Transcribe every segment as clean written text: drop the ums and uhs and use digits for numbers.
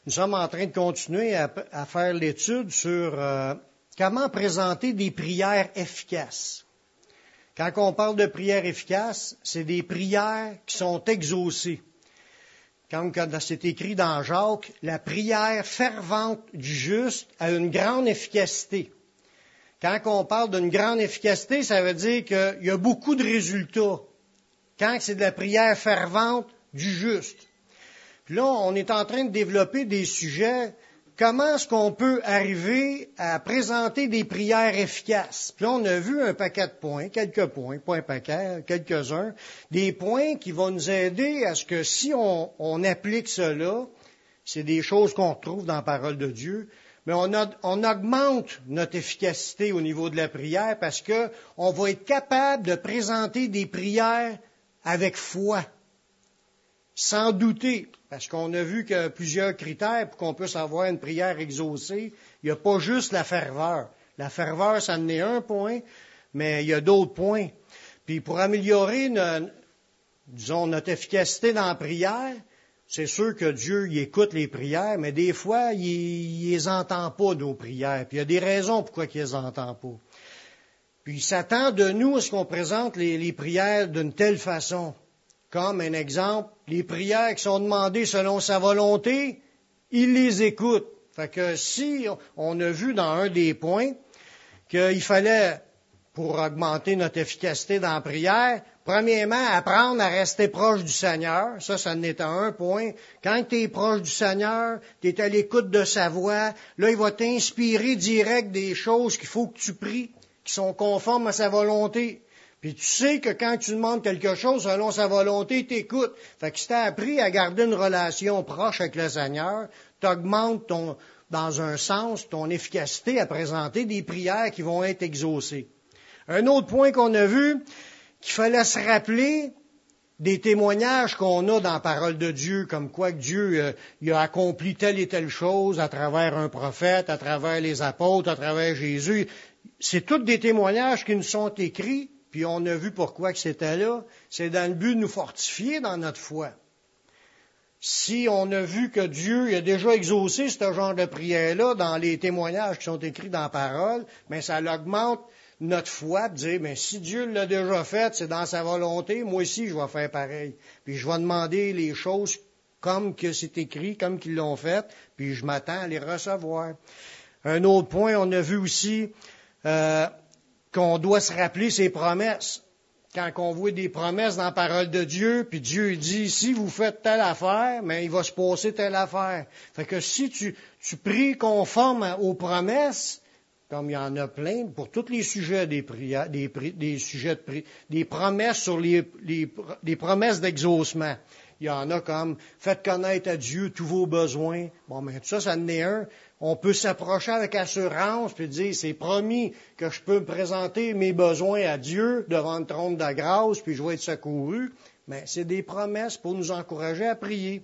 Nous sommes en train de continuer à faire l'étude sur comment présenter des prières efficaces. Quand on parle de prières efficaces, c'est des prières qui sont exaucées. Comme c'est écrit dans Jacques, la prière fervente du juste a une grande efficacité. Quand on parle d'une grande efficacité, ça veut dire qu'il y a beaucoup de résultats. Quand c'est de la prière fervente du juste. Puis là, on est en train de développer des sujets. Comment est-ce qu'on peut arriver à présenter des prières efficaces? Puis là, on a vu un paquet de points, quelques points, pas un paquet, quelques-uns, des points qui vont nous aider à ce que si on applique cela, c'est des choses qu'on retrouve dans la parole de Dieu, mais on augmente notre efficacité au niveau de la prière parce que on va être capable de présenter des prières avec foi, sans douter. Parce qu'on a vu qu'il y a plusieurs critères pour qu'on puisse avoir une prière exaucée. Il n'y a pas juste la ferveur. La ferveur, ça en est un point, mais il y a d'autres points. Puis pour améliorer, notre efficacité dans la prière, c'est sûr que Dieu, il écoute les prières, mais des fois, il les entend pas, nos prières. Puis il y a des raisons pourquoi il les entend pas. Puis il s'attend de nous à ce qu'on présente les prières d'une telle façon. Comme un exemple, les prières qui sont demandées selon sa volonté, il les écoute. Fait que si on a vu dans un des points qu'il fallait, pour augmenter notre efficacité dans la prière, premièrement, apprendre à rester proche du Seigneur. Ça en est un point. Quand tu es proche du Seigneur, tu es à l'écoute de sa voix, là, il va t'inspirer direct des choses qu'il faut que tu pries, qui sont conformes à sa volonté. Puis tu sais que quand tu demandes quelque chose selon sa volonté, t'écoutes. Fait que si t'as appris à garder une relation proche avec le Seigneur, t'augmentes dans un sens, ton efficacité à présenter des prières qui vont être exaucées. Un autre point qu'on a vu, qu'il fallait se rappeler des témoignages qu'on a dans la parole de Dieu, comme quoi que Dieu il a accompli telle et telle chose à travers un prophète, à travers les apôtres, à travers Jésus. C'est tous des témoignages qui nous sont écrits. Puis on a vu pourquoi que c'était là. C'est dans le but de nous fortifier dans notre foi. Si on a vu que Dieu a déjà exaucé ce genre de prière-là dans les témoignages qui sont écrits dans la parole, mais ça augmente notre foi, de dire, mais si Dieu l'a déjà fait, c'est dans sa volonté, moi aussi je vais faire pareil. Puis je vais demander les choses comme que c'est écrit, comme qu'ils l'ont fait, puis je m'attends à les recevoir. Un autre point, on a vu aussi qu'on doit se rappeler ses promesses. Quand on voit des promesses dans la parole de Dieu, puis Dieu dit, si vous faites telle affaire, mais il va se passer telle affaire. Fait que si tu pries conforme aux promesses, comme il y en a plein, pour tous les sujets des prières, des sujets des promesses sur les promesses d'exaucement. Il y en a comme, faites connaître à Dieu tous vos besoins. Bon, mais tout ça en est un. On peut s'approcher avec assurance puis dire, c'est promis que je peux me présenter mes besoins à Dieu devant le trône de la grâce, puis je vais être secouru. Mais c'est des promesses pour nous encourager à prier.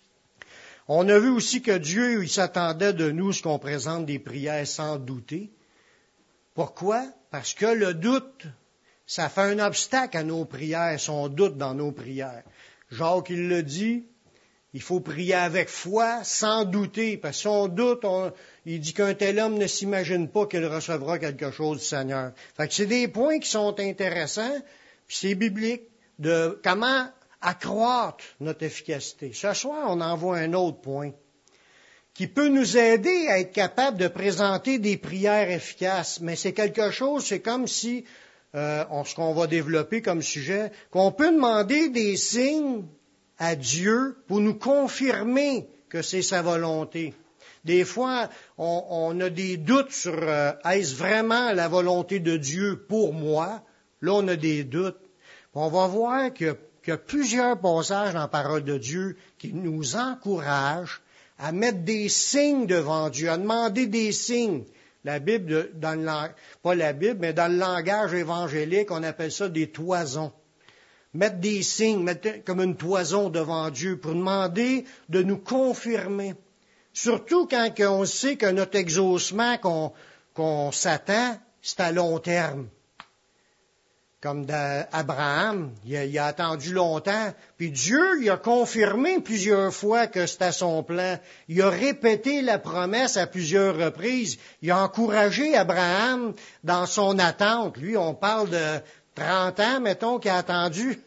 On a vu aussi que Dieu, il s'attendait de nous ce qu'on présente des prières sans douter. Pourquoi? Parce que le doute, ça fait un obstacle à nos prières, si on doute dans nos prières. Jacques, il le dit, il faut prier avec foi, sans douter, parce que si on doute, il dit qu'un tel homme ne s'imagine pas qu'il recevra quelque chose du Seigneur. Fait que c'est des points qui sont intéressants, puis c'est biblique, de comment accroître notre efficacité. Ce soir, on en voit un autre point, qui peut nous aider à être capable de présenter des prières efficaces, mais c'est quelque chose, c'est comme si, ce qu'on va développer comme sujet, qu'on peut demander des signes à Dieu pour nous confirmer que c'est sa volonté. Des fois, on a des doutes sur est-ce vraiment la volonté de Dieu pour moi? Là, on a des doutes. On va voir qu'il y a plusieurs passages dans la parole de Dieu qui nous encouragent à mettre des signes devant Dieu, à demander des signes. La Bible, pas la Bible, mais dans le langage évangélique, on appelle ça des toisons. Mettre des signes, mettre comme une toison devant Dieu pour demander de nous confirmer. Surtout quand on sait que notre exaucement qu'on s'attend, c'est à long terme. comme Abraham, il a attendu longtemps, puis Dieu il a confirmé plusieurs fois que c'était son plan. Il a répété la promesse à plusieurs reprises. Il a encouragé Abraham dans son attente. Lui, on parle de 30 ans, mettons, qu'il a attendu.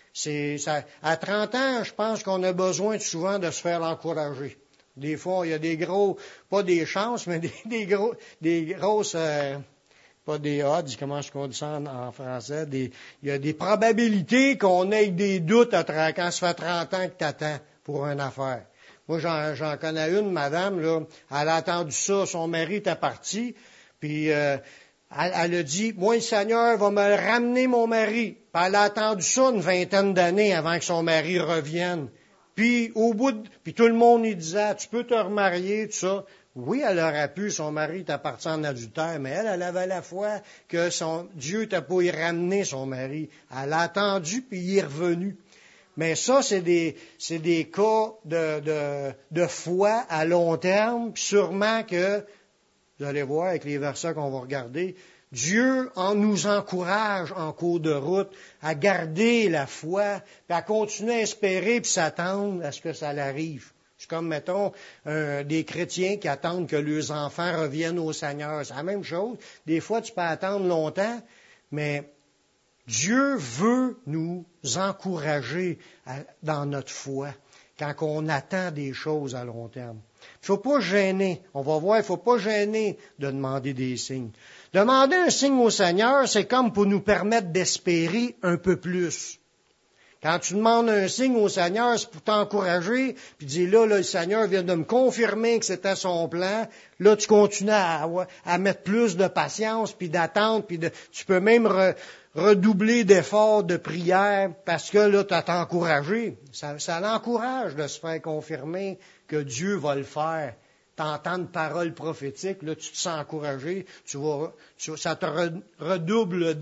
À 30 ans, je pense qu'on a besoin souvent de se faire encourager. Des fois, il y a des gros, pas des chances, mais des grosses... pas des odds, comment est-ce qu'on dit ça en français, il y a des probabilités qu'on ait des doutes quand ça fait 30 ans que t'attends pour une affaire. Moi, j'en connais une, madame, là, elle a attendu ça, son mari était parti, puis elle a dit, moi, le Seigneur va me ramener mon mari. Puis elle a attendu ça une 20aine d'années avant que son mari revienne. Puis puis tout le monde lui disait, tu peux te remarier, tout ça. Oui, elle aurait pu, son mari était parti en adultère, mais elle avait la foi que Dieu n'était pas y ramener son mari. Elle a attendu, puis il est revenu. Mais ça, c'est des cas de foi à long terme, puis sûrement que, vous allez voir avec les versets qu'on va regarder, Dieu nous encourage en cours de route à garder la foi, puis à continuer à espérer, puis s'attendre à ce que ça arrive. C'est comme, mettons, des chrétiens qui attendent que leurs enfants reviennent au Seigneur. C'est la même chose. Des fois, tu peux attendre longtemps, mais Dieu veut nous encourager dans notre foi quand on attend des choses à long terme. Il ne faut pas gêner. On va voir, il ne faut pas gêner de demander des signes. Demander un signe au Seigneur, c'est comme pour nous permettre d'espérer un peu plus. Quand tu demandes un signe au Seigneur, c'est pour t'encourager, puis dire là, le Seigneur vient de me confirmer que c'était son plan. Là, tu continues à mettre plus de patience, puis d'attente, puis tu peux même redoubler d'efforts, de prière, parce que là, tu as encouragé. Ça l'encourage de se faire confirmer que Dieu va le faire. T'entends une parole prophétique, là, tu te sens encouragé, ça te redouble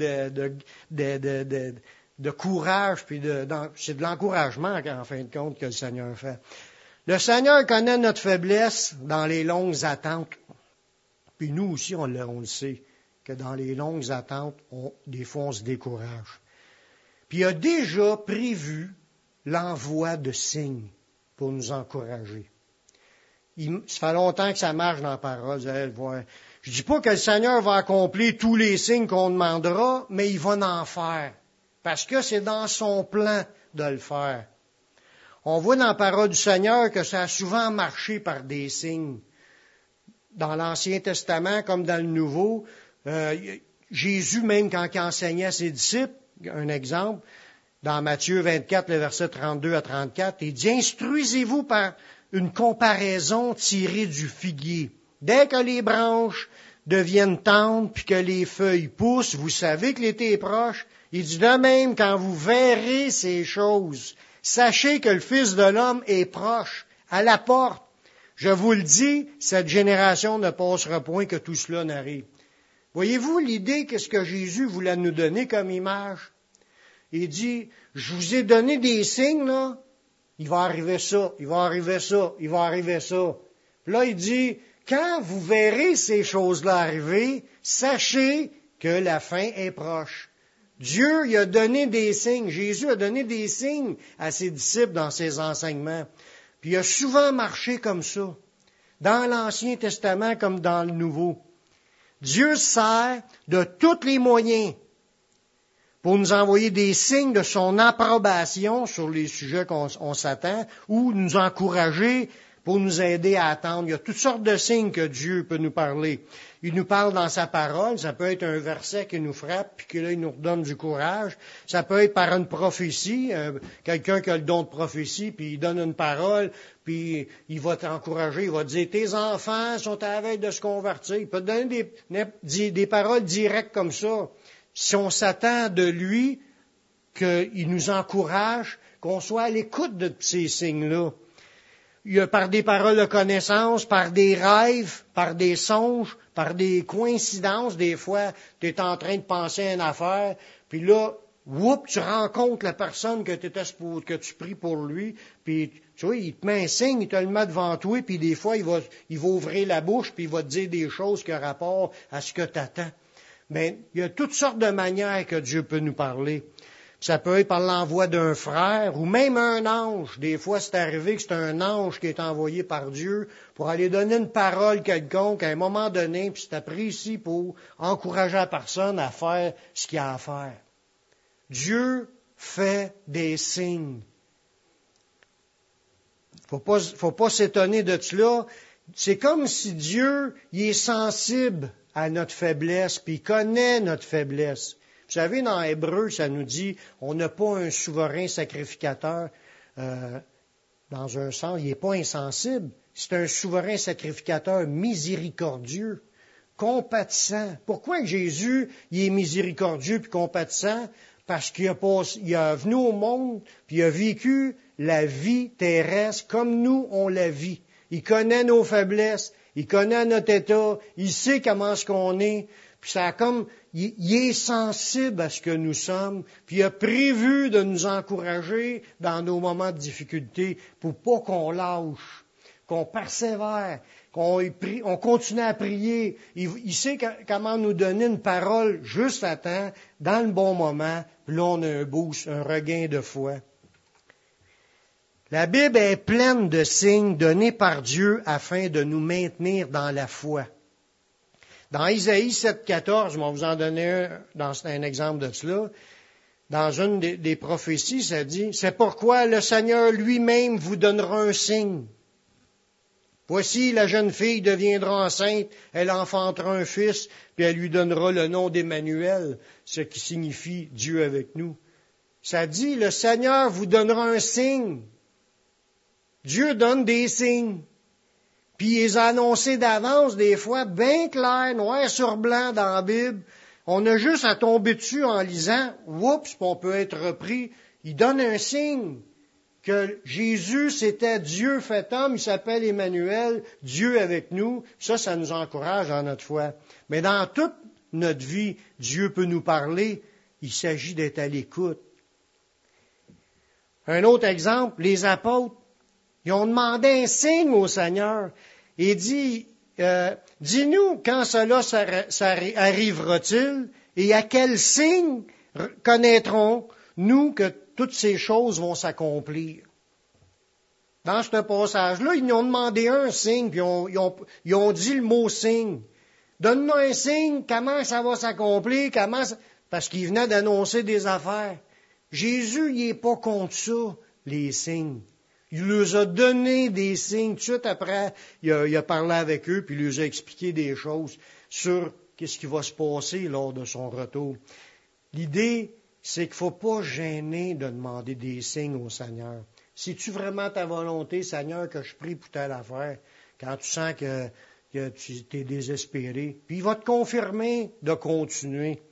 de courage, puis c'est de l'encouragement, en fin de compte, que le Seigneur fait. Le Seigneur connaît notre faiblesse dans les longues attentes. Puis nous aussi, on le sait, que dans les longues attentes, des fois, on se décourage. Puis il a déjà prévu l'envoi de signes pour nous encourager. Ça fait longtemps que ça marche dans la parole, vous allez le voir. Je dis pas que le Seigneur va accomplir tous les signes qu'on demandera, mais il va en faire. Parce que c'est dans son plan de le faire. On voit dans la parole du Seigneur que ça a souvent marché par des signes. Dans l'Ancien Testament comme dans le Nouveau, Jésus, même quand il enseignait à ses disciples, un exemple, dans Matthieu 24, le verset 32 à 34, il dit « Instruisez-vous par une comparaison tirée du figuier. Dès que les branches deviennent tendres puis que les feuilles poussent, vous savez que l'été est proche. Il dit de même, quand vous verrez ces choses, sachez que le Fils de l'homme est proche, à la porte. Je vous le dis, cette génération ne passera point que tout cela n'arrive. » Voyez-vous l'idée qu'est-ce que Jésus voulait nous donner comme image? Il dit, je vous ai donné des signes, là. Il va arriver ça, il va arriver ça, il va arriver ça. Puis là, il dit, quand vous verrez ces choses-là arriver, sachez que la fin est proche. Dieu, il a donné des signes. Jésus a donné des signes à ses disciples dans ses enseignements. Puis il a souvent marché comme ça, dans l'Ancien Testament comme dans le Nouveau. Dieu sert de tous les moyens pour nous envoyer des signes de son approbation sur les sujets qu'on s'attend, ou nous encourager pour nous aider à attendre. Il y a toutes sortes de signes que Dieu peut nous parler. Il nous parle dans sa parole, ça peut être un verset qui nous frappe, puis que là, il nous redonne du courage. Ça peut être par une prophétie, quelqu'un qui a le don de prophétie, puis il donne une parole, puis il va t'encourager, il va te dire, tes enfants sont à la veille de se convertir. Il peut te donner des paroles directes comme ça. Si on s'attend de lui, qu'il nous encourage, qu'on soit à l'écoute de ces signes-là. Il y a par des paroles de connaissance, par des rêves, par des songes, par des coïncidences. Des fois, tu es en train de penser à une affaire, puis là, tu rencontres la personne que tu pries pour lui, puis tu vois, il te met un signe, il te le met devant toi, puis des fois, il va ouvrir la bouche, puis il va te dire des choses qui ont rapport à ce que tu attends. Mais il y a toutes sortes de manières que Dieu peut nous parler. Ça peut être par l'envoi d'un frère ou même un ange. Des fois, c'est arrivé que c'est un ange qui est envoyé par Dieu pour aller donner une parole quelconque à un moment donné, puis c'est pris ici pour encourager la personne à faire ce qu'il a à faire. Dieu fait des signes. Faut pas s'étonner de cela. C'est comme si Dieu, il est sensible à notre faiblesse, puis il connaît notre faiblesse. Vous savez, dans Hébreu, ça nous dit, on n'a pas un souverain sacrificateur, dans un sens, il n'est pas insensible. C'est un souverain sacrificateur miséricordieux, compatissant. Pourquoi Jésus, il est miséricordieux puis compatissant? Parce qu'il a venu au monde, puis il a vécu la vie terrestre comme nous, on la vit. Il connaît nos faiblesses, il connaît notre état, il sait comment est-ce qu'on est. Puis ça a comme, il est sensible à ce que nous sommes, puis il a prévu de nous encourager dans nos moments de difficulté pour pas qu'on lâche, qu'on persévère, qu'on continue à prier. Il sait comment nous donner une parole juste à temps, dans le bon moment, puis là on a un boost, un regain de foi. La Bible est pleine de signes donnés par Dieu afin de nous maintenir dans la foi. Dans Isaïe 7,14, je vais vous en donner un exemple de cela. Dans une des prophéties, ça dit, « C'est pourquoi le Seigneur lui-même vous donnera un signe. Voici, la jeune fille deviendra enceinte, elle enfantera un fils, puis elle lui donnera le nom d'Emmanuel, ce qui signifie Dieu avec nous. » Ça dit, « Le Seigneur vous donnera un signe. » Dieu donne des signes. Puis il les a annoncés d'avance, des fois, bien clair, noir sur blanc dans la Bible. On a juste à tomber dessus en lisant, oups, on peut être repris. Il donne un signe que Jésus, c'était Dieu fait homme, il s'appelle Emmanuel, Dieu avec nous. Ça nous encourage dans notre foi. Mais dans toute notre vie, Dieu peut nous parler. Il s'agit d'être à l'écoute. Un autre exemple, les apôtres. Ils ont demandé un signe au Seigneur. Il dit, dis-nous quand cela arrivera-t-il et à quel signe connaîtrons-nous que toutes ces choses vont s'accomplir. Dans ce passage-là, ils nous ont demandé un signe, puis ils ont dit le mot signe. Donne-nous un signe, comment ça va s'accomplir, parce qu'ils venaient d'annoncer des affaires. Jésus, il n'est pas contre ça, les signes. Il leur a donné des signes. Tout de suite après, il a parlé avec eux, puis il leur a expliqué des choses sur qu'est-ce qui va se passer lors de son retour. L'idée, c'est qu'il ne faut pas gêner de demander des signes au Seigneur. C'est-tu vraiment ta volonté, Seigneur, que je prie pour telle affaire, quand tu sens que tu es désespéré? Puis il va te confirmer de continuer.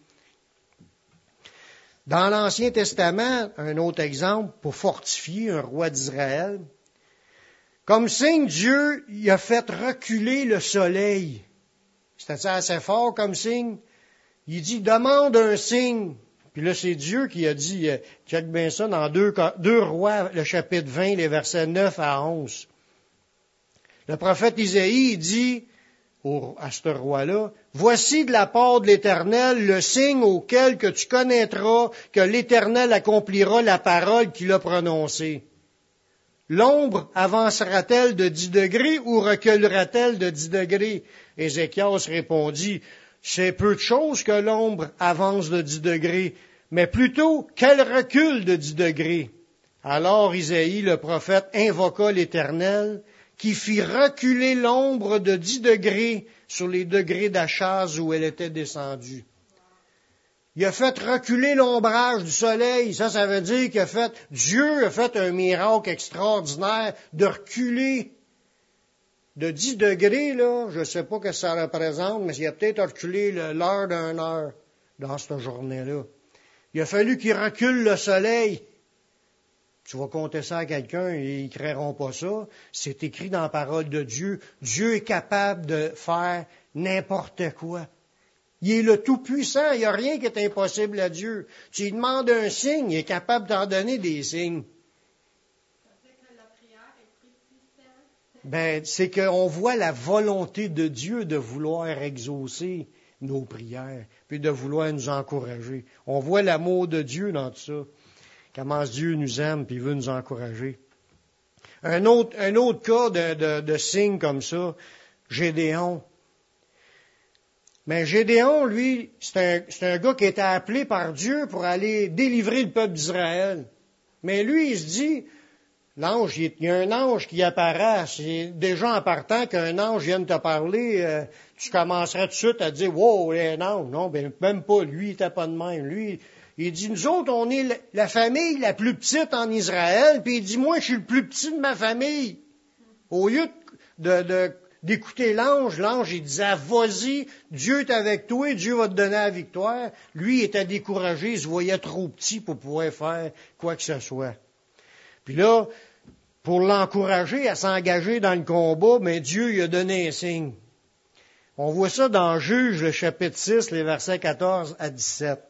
Dans l'Ancien Testament, un autre exemple, pour fortifier un roi d'Israël, comme signe, Dieu il a fait reculer le soleil. C'était assez fort comme signe. Il dit, demande un signe. Puis là, c'est Dieu qui a dit, check bien ça, dans 2 Rois, le chapitre 20, les versets 9 à 11. Le prophète Isaïe, il dit à ce roi-là, « Voici de la part de l'Éternel le signe auquel que tu connaîtras que l'Éternel accomplira la parole qu'il a prononcée. L'ombre avancera-t-elle de 10 degrés ou reculera-t-elle de 10 degrés? » Ézéchias répondit, « C'est peu de chose que l'ombre avance de 10 degrés, mais plutôt qu'elle recule de 10 degrés. » Alors Isaïe, le prophète, invoqua l'Éternel, qui fit reculer l'ombre de 10 degrés sur les degrés d'Achaz où elle était descendue. Il a fait reculer l'ombrage du soleil. Ça veut dire Dieu a fait un miracle extraordinaire de reculer de 10 degrés, là. Je ne sais pas ce que ça représente, mais il a peut-être reculé l'heure d'une heure dans cette journée-là. Il a fallu qu'il recule le soleil. Tu vas compter ça à quelqu'un et ils ne créeront pas ça. C'est écrit dans la parole de Dieu. Dieu est capable de faire n'importe quoi. Il est le Tout-Puissant. Il n'y a rien qui est impossible à Dieu. Tu lui demandes un signe, il est capable d'en donner des signes. Ça fait que la prière est plus puissante. C'est qu'on voit la volonté de Dieu de vouloir exaucer. nos prières, puis de vouloir nous encourager. On voit l'amour de Dieu dans tout ça. Comment Dieu nous aime, puis il veut nous encourager. Un autre cas de signe comme ça, Gédéon. Mais Gédéon, lui, c'est un gars qui était appelé par Dieu pour aller délivrer le peuple d'Israël. Mais lui, il se dit, il y a un ange qui apparaît. C'est déjà en partant qu'un ange vienne te parler, tu commencerais tout de suite à dire, wow, il y a un ange. Non, ben, même pas lui, il n'était pas de même. Lui, il dit, nous autres, on est la famille la plus petite en Israël, puis il dit, moi, je suis le plus petit de ma famille. Au lieu d'écouter l'ange, il disait, vas-y, Dieu est avec toi, Dieu va te donner la victoire. Lui, il était découragé, il se voyait trop petit pour pouvoir faire quoi que ce soit. Puis là, pour l'encourager à s'engager dans le combat, mais Dieu lui a donné un signe. On voit ça dans Juges, le chapitre 6, les versets 14 à 17.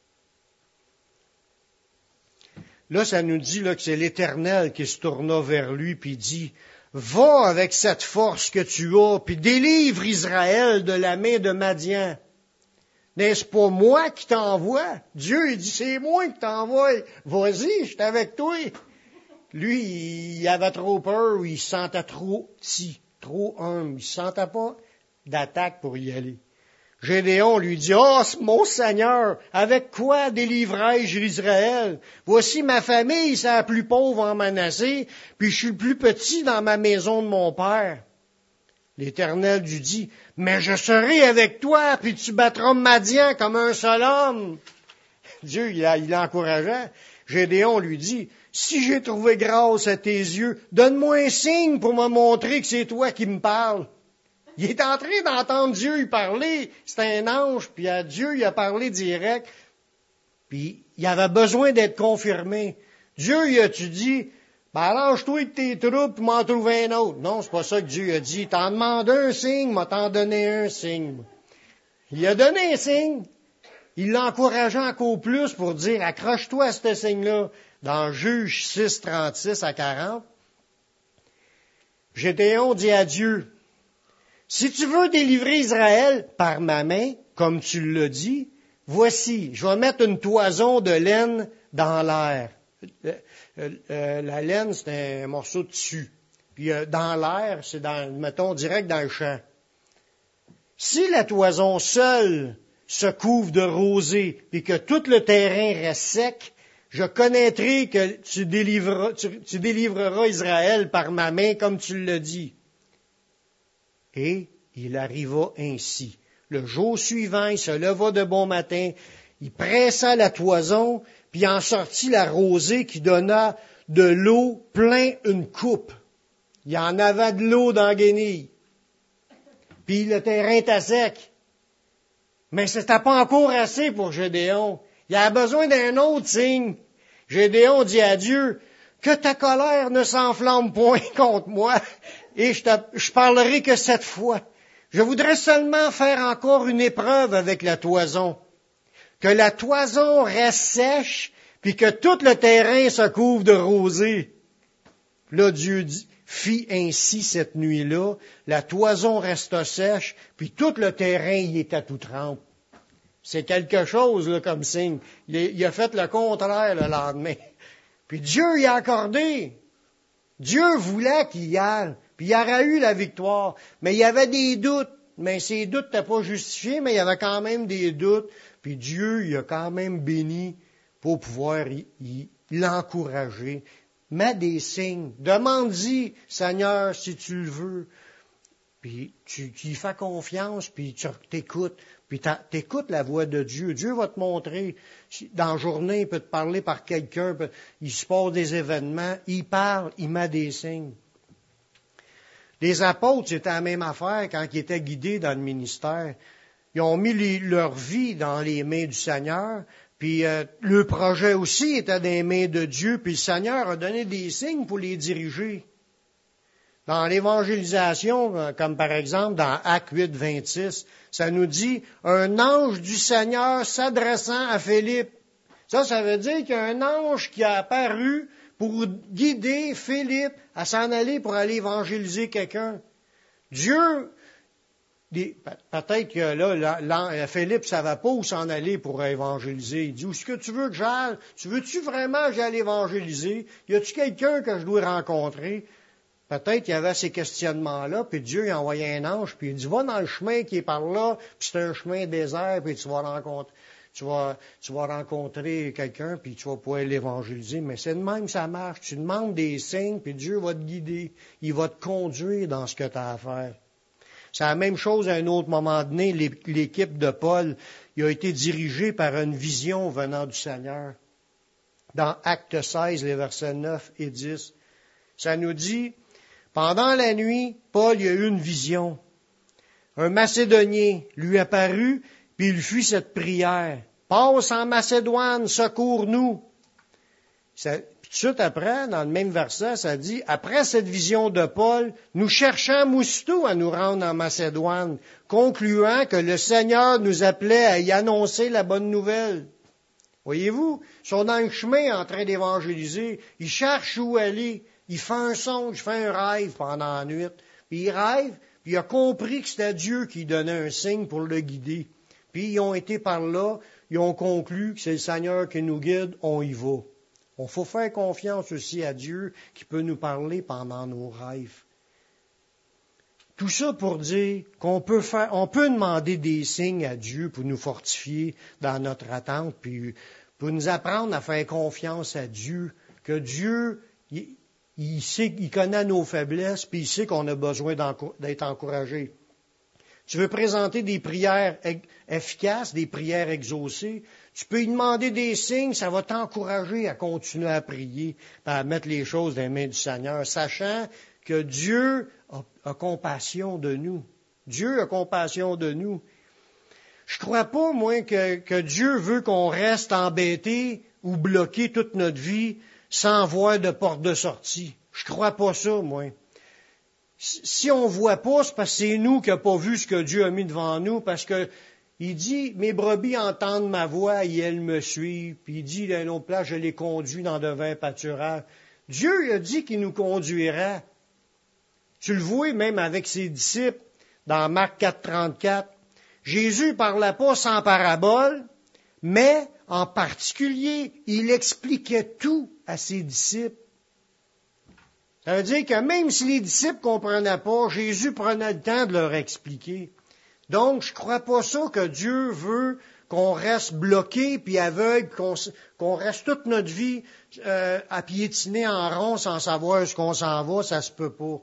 Là, ça nous dit là, que c'est l'Éternel qui se tourna vers lui puis dit, va avec cette force que tu as, puis délivre Israël de la main de Madian. N'est-ce pas moi qui t'envoie? Dieu, il dit, c'est moi qui t'envoie. Vas-y, je suis avec toi. Lui, il avait trop peur, ou il se sentait trop petit, trop humble. Il se sentait pas d'attaque pour y aller. Gédéon lui dit, mon Seigneur, avec quoi délivrai-je Israël? Voici ma famille, c'est la plus pauvre en Manassé, puis je suis le plus petit dans ma maison de mon père. L'Éternel lui dit, mais je serai avec toi, puis tu battras Madian comme un seul homme. Dieu, il l'encourageait. Gédéon lui dit, si j'ai trouvé grâce à tes yeux, donne-moi un signe pour me montrer que c'est toi qui me parles. Il est en train d'entendre Dieu lui parler. C'est un ange, puis à Dieu, il a parlé direct. Puis il avait besoin d'être confirmé. Dieu, il a-tu dit, lâche-toi de tes troupes, puis m'en trouve un autre. Non, c'est pas ça que Dieu a dit. T'en demandes un signe, m'a t'en donné un signe. Il a donné un signe. Il l'a encouragé encore plus pour dire, accroche-toi à ce signe-là. Dans Juge 6, 36 à 40. Gédéon dit à Dieu, si tu veux délivrer Israël par ma main, comme tu l'as dit, voici, je vais mettre une toison de laine dans l'air. La laine, c'est un morceau de tissu. Puis dans l'air, c'est mettons, direct dans le champ. Si la toison seule se couvre de rosée, puis que tout le terrain reste sec, je connaîtrai que tu délivreras Israël par ma main, comme tu l'as dit. Et il arriva ainsi. Le jour suivant, il se leva de bon matin, il pressa la toison, puis en sortit la rosée qui donna de l'eau plein une coupe. Il y en avait de l'eau dans la guenille. Puis le terrain était sec. Mais c'était pas encore assez pour Gédéon. Il a besoin d'un autre signe. Gédéon dit à Dieu, que ta colère ne s'enflamme point contre moi, et je parlerai que cette fois. Je voudrais seulement faire encore une épreuve avec la toison. Que la toison reste sèche, puis que tout le terrain se couvre de rosée. Là, Dieu fit ainsi cette nuit-là. La toison resta sèche, puis tout le terrain y était tout trempe. C'est quelque chose là, comme signe. Il a fait le contraire le lendemain. Puis Dieu y a accordé. Dieu voulait qu'il y aille. Puis il aurait eu la victoire. Mais il y avait des doutes. Mais ces doutes n'étaient pas justifiés, mais il y avait quand même des doutes. Puis Dieu, il a quand même béni pour pouvoir l'encourager. Mets des signes. Demande-y, Seigneur, si tu le veux. Puis tu y fais confiance, puis tu t'écoutes. Puis t'écoutes la voix de Dieu. Dieu va te montrer. Dans la journée, il peut te parler par quelqu'un. Il se passe des événements. Il parle, il met des signes. Les apôtres, c'était la même affaire quand ils étaient guidés dans le ministère. Ils ont mis leur vie dans les mains du Seigneur. Puis le projet aussi était dans les mains de Dieu. Puis le Seigneur a donné des signes pour les diriger. Dans l'évangélisation, comme par exemple dans Actes 8, 26, ça nous dit « Un ange du Seigneur s'adressant à Philippe ». Ça veut dire qu'il y a un ange qui a apparu pour guider Philippe à s'en aller pour aller évangéliser quelqu'un. Dieu, Peut-être que là, Philippe ne savait pas où s'en aller pour évangéliser. Il dit, où est-ce que tu veux que j'aille? Veux-tu vraiment que j'aille évangéliser? Y a-tu quelqu'un que je dois rencontrer? Peut-être qu'il y avait ces questionnements-là, puis Dieu il a envoyé un ange, puis il dit, va dans le chemin qui est par là, puis c'est un chemin désert, puis tu vas rencontrer quelqu'un, puis tu vas pouvoir l'évangéliser. Mais c'est de même que ça marche. Tu demandes des signes, puis Dieu va te guider. Il va te conduire dans ce que tu as à faire. C'est la même chose à un autre moment donné. L'équipe de Paul il a été dirigée par une vision venant du Seigneur. Dans Actes 16, les versets 9 et 10, ça nous dit, pendant la nuit, Paul il a eu une vision. Un Macédonien lui apparut, puis il fit cette prière. Passe en Macédoine, secours-nous. Tout de suite après, dans le même verset, ça dit, après cette vision de Paul, nous cherchâmes aussitôt à nous rendre en Macédoine, concluant que le Seigneur nous appelait à y annoncer la bonne nouvelle. Voyez-vous, ils sont dans le chemin en train d'évangéliser, ils cherchent où aller, ils font un songe, ils font un rêve pendant la nuit, puis ils rêvent, puis il a compris que c'était Dieu qui donnait un signe pour le guider. Puis ils ont été par là, ils ont conclu que c'est le Seigneur qui nous guide, on y va. Il faut faire confiance aussi à Dieu qui peut nous parler pendant nos rêves. Tout ça pour dire on peut demander des signes à Dieu pour nous fortifier dans notre attente, puis pour nous apprendre à faire confiance à Dieu, que Dieu, il sait, il connaît nos faiblesses, puis il sait qu'on a besoin d'être encouragé. Tu veux présenter des prières efficaces, des prières exaucées, tu peux lui demander des signes, ça va t'encourager à continuer à prier, à mettre les choses dans les mains du Seigneur, sachant que Dieu a compassion de nous. Dieu a compassion de nous. Je crois pas, moi, que Dieu veut qu'on reste embêté ou bloqué toute notre vie sans voir de porte de sortie. Je crois pas ça, moi. Si on voit pas, c'est parce que c'est nous qui n'avons pas vu ce que Dieu a mis devant nous, parce que il dit, mes brebis entendent ma voix et elles me suivent. Puis il dit, dans une autre place, je les conduis dans de vains pâturages. Dieu a dit qu'il nous conduira. Tu le vois même avec ses disciples dans Marc 4,34. Jésus ne parlait pas sans parabole, mais en particulier, il expliquait tout à ses disciples. Ça veut dire que même si les disciples ne comprenaient pas, Jésus prenait le temps de leur expliquer. Donc, je ne crois pas ça que Dieu veut qu'on reste bloqué puis aveugle, qu'on reste toute notre vie à piétiner en rond sans savoir ce qu'on s'en va, ça se peut pas.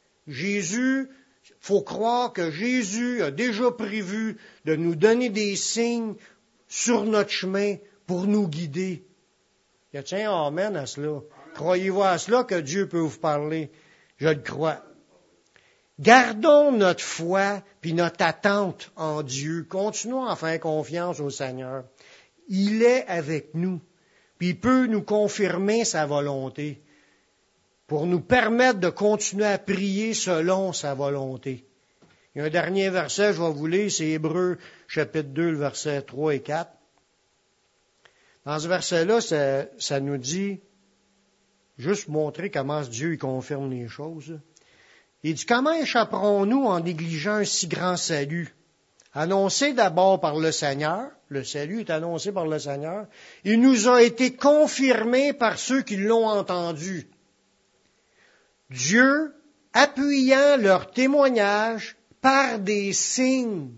Faut croire que Jésus a déjà prévu de nous donner des signes sur notre chemin pour nous guider. Y a-t-il un amen à cela? Croyez-vous à cela que Dieu peut vous parler? Je le crois. Gardons notre foi puis notre attente en Dieu. Continuons à faire confiance au Seigneur. Il est avec nous, puis il peut nous confirmer sa volonté pour nous permettre de continuer à prier selon sa volonté. Il y a un dernier verset, je vais vous lire, c'est Hébreux chapitre 2, le verset 3 et 4. Dans ce verset-là, ça nous dit, juste montrer comment Dieu il confirme les choses. Il dit, comment échapperons-nous en négligeant un si grand salut? Annoncé d'abord par le Seigneur, le salut est annoncé par le Seigneur, il nous a été confirmé par ceux qui l'ont entendu. Dieu appuyant leur témoignage par des signes.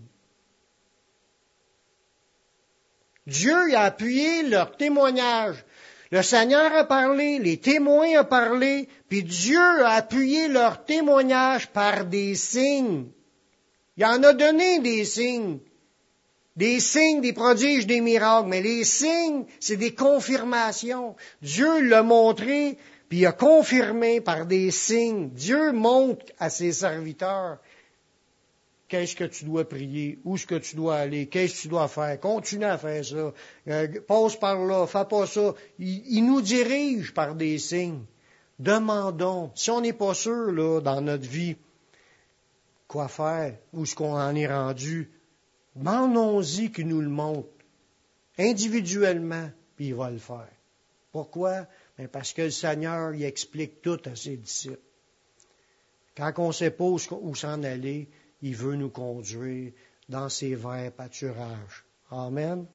Dieu a appuyé leur témoignage. Le Seigneur a parlé, les témoins ont parlé, puis Dieu a appuyé leur témoignage par des signes. Il en a donné des signes, des prodiges, des miracles, mais les signes, c'est des confirmations. Dieu l'a montré, puis il a confirmé par des signes. Dieu montre à ses serviteurs qu'est-ce que tu dois prier, où est-ce que tu dois aller, qu'est-ce que tu dois faire. Continue à faire ça. Passe par là, fais pas ça. Il nous dirige par des signes. Demandons. Si on n'est pas sûr là, dans notre vie quoi faire, où est-ce qu'on en est rendu, demandons-y qu'il nous le montre individuellement, puis il va le faire. Pourquoi? Ben parce que le Seigneur, il explique tout à ses disciples. Quand on ne sait pas où s'en aller, il veut nous conduire dans ses verts pâturages. Amen.